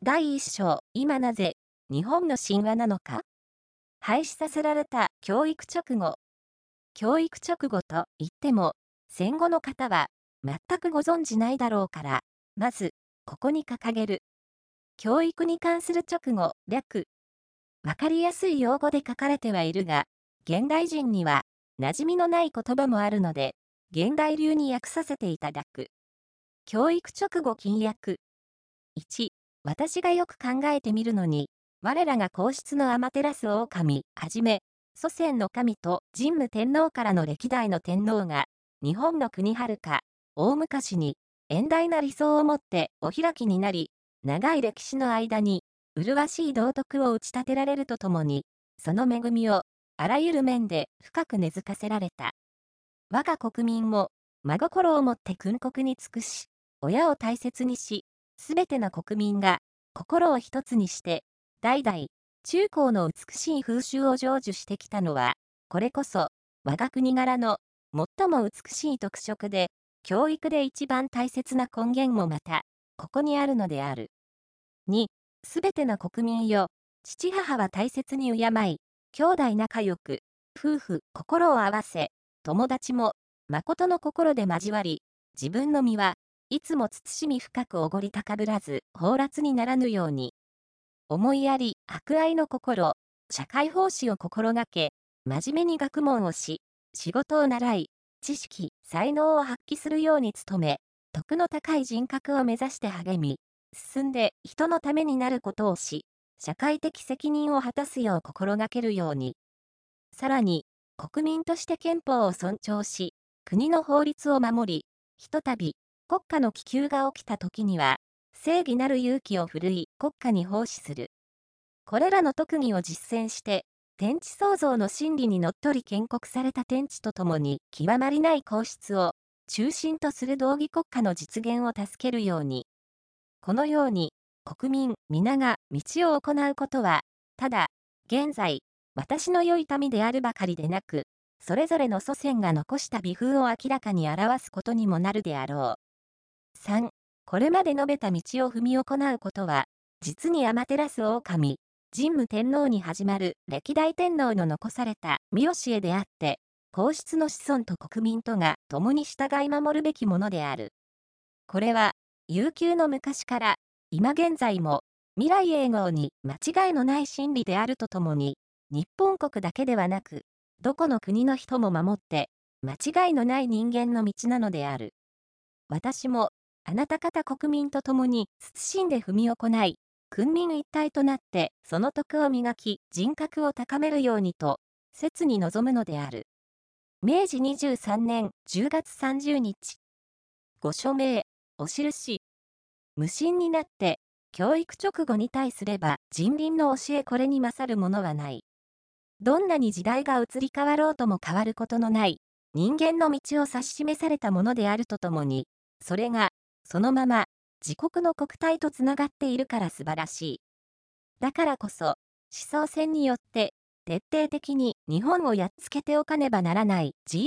第1章、今なぜ、日本の神話なのか？廃止させられた教育直後。教育直後と言っても、戦後の方は全くご存じないだろうから、まず、ここに掲げる。教育に関する直後、略。わかりやすい用語で書かれてはいるが、現代人には馴染みのない言葉もあるので、現代流に訳させていただく。教育直後禁訳。1、私がよく考えてみるのに、我らが皇室の天照大神はじめ、祖先の神と神武天皇からの歴代の天皇が、日本の国はるか、大昔に、遠大な理想を持ってお開きになり、長い歴史の間に、麗しい道徳を打ち立てられるとともに、その恵みを、あらゆる面で深く根付かせられた。我が国民も、真心をもって訓国に尽くし、親を大切にし、すべての国民が心を一つにして、代々、中高の美しい風習を成就してきたのは、これこそ、我が国柄の最も美しい特色で、教育で一番大切な根源もまた、ここにあるのである。2、すべての国民よ、父母は大切に敬い、兄弟仲良く、夫婦心を合わせ、友達も、誠の心で交わり、自分の身はいつも慎み深くおごり高ぶらず、放埓にならぬように。思いやり、博愛の心、社会奉仕を心がけ、真面目に学問をし、仕事を習い、知識、才能を発揮するように努め、徳の高い人格を目指して励み、進んで人のためになることをし、社会的責任を果たすよう心がけるように。さらに、国民として憲法を尊重し、国の法律を守り、ひとたび国家の危急が起きた時には、正義なる勇気を振るい国家に奉仕する。これらの特技を実践して、天地創造の真理にのっとり建国された天地とともに極まりない皇室を中心とする道義国家の実現を助けるように。このように、国民皆が道を行うことは、ただ、現在、私の良い民であるばかりでなく、それぞれの祖先が残した美風を明らかに表すことにもなるであろう。3、これまで述べた道を踏み行うことは、実に天照大神、神武天皇に始まる歴代天皇の残された御教えであって、皇室の子孫と国民とが共に従い守るべきものである。これは、悠久の昔から、今現在も、未来永劫に間違いのない真理であるとともに、日本国だけではなく、どこの国の人も守って、間違いのない人間の道なのである。私も、あなた方国民と共に謹んで踏み行い、君民一体となって、その徳を磨き、人格を高めるようにと、切に望むのである。明治23年10月30日。ご署名、お印。無心になって、教育直後に対すれば人倫の教えこれに勝るものはない。どんなに時代が移り変わろうとも変わることのない、人間の道を指し示されたものであるとともに、それが、そのまま、自国の国体とつながっているから素晴らしい。だからこそ、思想戦によって、徹底的に日本をやっつけておかねばならない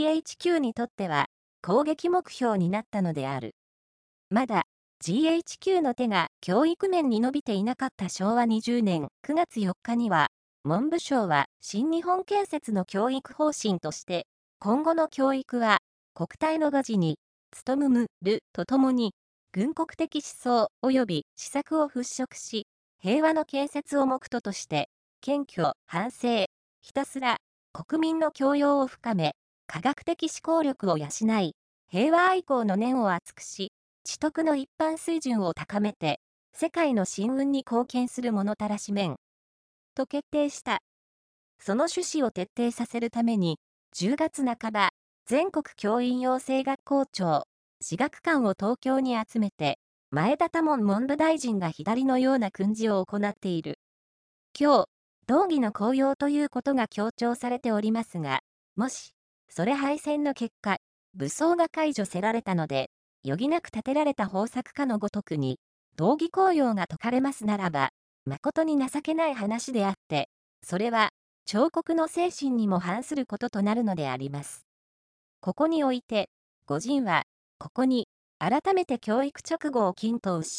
GHQ にとっては、攻撃目標になったのである。まだ、GHQ の手が教育面に伸びていなかった昭和20年9月4日には、文部省は新日本建設の教育方針として、今後の教育は国体の護持に努むるとともに、軍国的思想及び施策を払拭し、平和の建設を目途として、謙虚、反省、ひたすら国民の教養を深め、科学的思考力を養い、平和愛好の念を厚くし、知徳の一般水準を高めて、世界の新運に貢献する者たらしめん。と決定した。その趣旨を徹底させるために、10月半ば、全国教員養成学校長、私学官を東京に集めて、前田多門文部大臣が左のような訓示を行っている。今日、道義の効用ということが強調されておりますが、もし、それ敗戦の結果、武装が解除せられたので、余儀なく立てられた方策かのごとくに、道義効用が解かれますならば、誠に情けない話であって、それは、彫刻の精神にも反することとなるのであります。ここにおいて、御人は、ここに、改めて教育直後を均等し、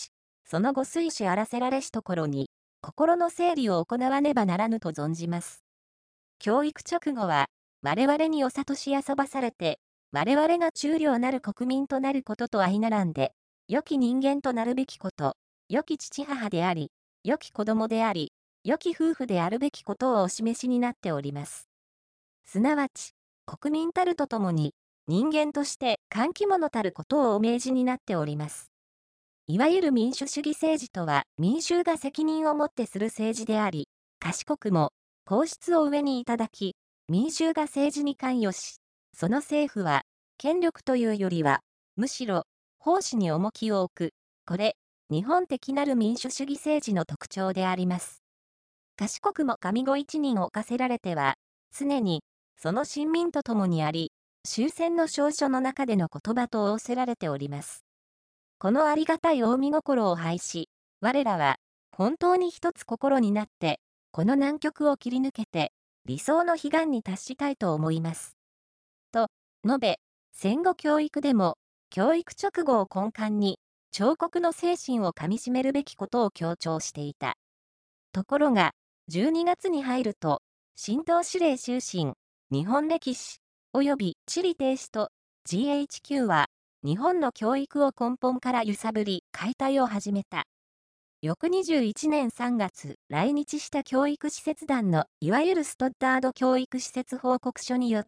その後推しあらせられしところに、心の整理を行わねばならぬと存じます。教育直後は、我々にお諭し遊ばされて、我々が忠良なる国民となることと相並んで、良き人間となるべきこと、良き父母であり、良き子供であり、良き夫婦であるべきことをお示しになっております。すなわち、国民たるとともに、人間として歓喜者たることをお命じになっております。いわゆる民主主義政治とは、民衆が責任をもってする政治であり、賢くも、皇室を上にいただき、民衆が政治に関与し、その政府は、権力というよりは、むしろ、奉仕に重きを置く、これ、日本的なる民主主義政治の特徴であります。賢くも上御一人を課せられては、常に、その臣民と共にあり、終戦の詔書の中での言葉と仰せられております。このありがたい近江心を拝し、我らは、本当に一つ心になって、この難局を切り抜けて、理想の彼岸に達したいと思います。と、述べ、戦後教育でも、教育直後を根幹に、彫刻の精神をかみしめるべきことを強調していた。ところが、12月に入ると、新党司令終身、日本歴史、及び地理停止と GHQ は、日本の教育を根本から揺さぶり、解体を始めた。翌21年3月、来日した教育施設団の、いわゆるストッダード教育施設報告書によって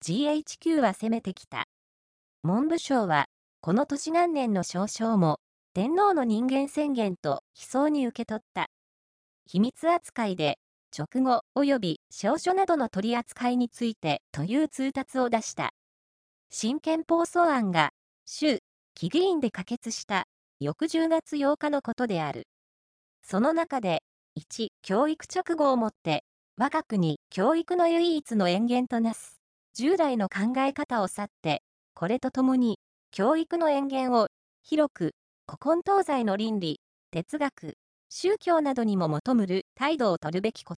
GHQ は攻めてきた。文部省は、この年元年の詔書も、天皇の人間宣言と悲壮に受け取った。秘密扱いで、直後及び詔書などの取り扱いについてという通達を出した。新憲法草案が、衆、議議員で可決した翌10月8日のことである。その中で、1、教育直後をもって、我が国教育の唯一の延源となす、従来の考え方を去って、これとともに、教育の延源を、広く、古今東西の倫理、哲学、宗教などにも求むる態度を取るべきこと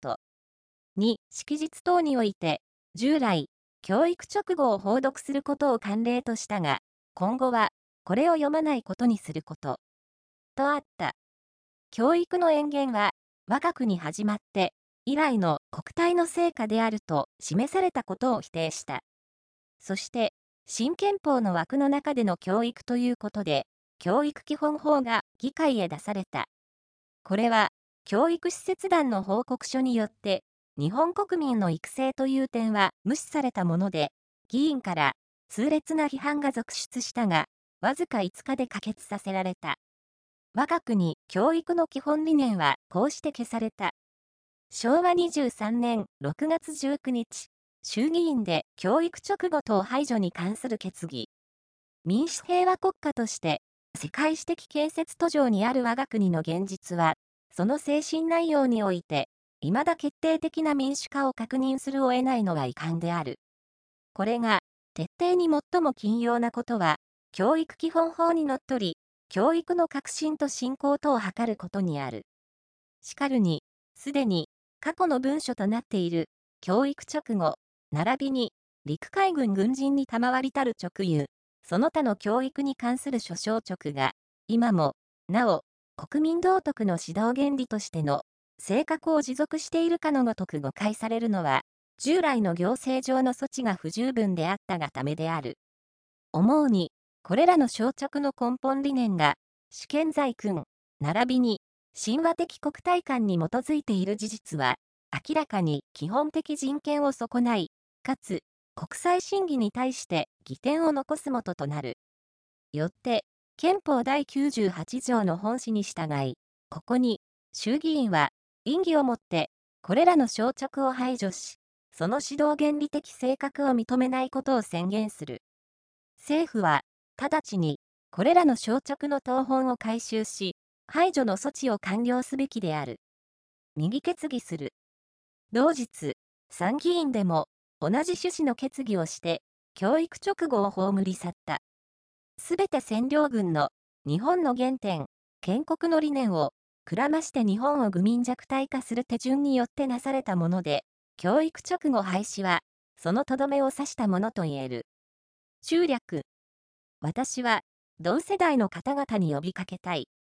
。2、式日等において、従来、教育直後を報読することを慣例としたが、今後は、これを読まないことにすること。とあった。教育の延源は、我が国始まって、以来の国体の成果であると示されたことを否定した。そして、新憲法の枠の中での教育ということで、教育基本法が議会へ出された。これは、教育施設団の報告書によって、日本国民の育成という点は無視されたもので、議員から痛烈な批判が続出したが、わずか5日で可決させられた。我が国教育の基本理念はこうして消された。昭和23年6月19日、衆議院で教育直後等排除に関する決議。民主平和国家として、世界史的建設途上にある我が国の現実は、その精神内容において、未だ決定的な民主化を確認するを得ないのが遺憾である。これが、徹底に最も緊要なことは、教育基本法にのっとり、教育の革新と振興とを図ることにある。しかるに、すでに、過去の文書となっている、教育直後、並びに、陸海軍軍人に賜りたる直輸、その他の教育に関する諸章直が、今も、なお、国民道徳の指導原理としての、性格を持続しているかのごとく誤解されるのは、従来の行政上の措置が不十分であったがためである。思うに、これらの小着の根本理念が、主権在君、並びに、神話的国体観に基づいている事実は、明らかに基本的人権を損ない、かつ、国際審議に対して疑点を残すもととなる。よって、憲法第98条の本旨に従い、ここに、衆議院は、院議をもって、これらの小着を排除し、その指導原理的性格を認めないことを宣言する。政府は、直ちに、これらの小着の答本を回収し、排除の措置を完了すべきである。右決議する。同日、参議院でも、同じ趣旨の決議をして、教育直後を葬り去った。すべて占領軍の、日本の原点、建国の理念を、くらまして日本を愚民弱体化する手順によってなされたもので、教育直後廃止は、そのとどめを指したものと言える。集略。私は、同世代の方々に呼びかけたい。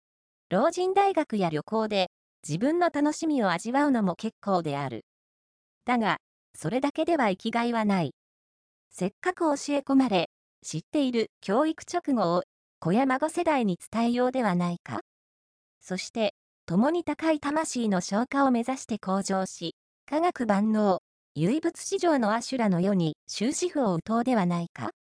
老人大学や旅行で自分の楽しみを味わうのも結構である。だが、それだけでは生きがいはない。せっかく教え込まれ、知っている教育直後を子や孫世代に伝えようではないか。そして、共に高い魂の昇華を目指して向上し、科学万能、唯物市場の阿修羅の世に終止符を打とうではないか。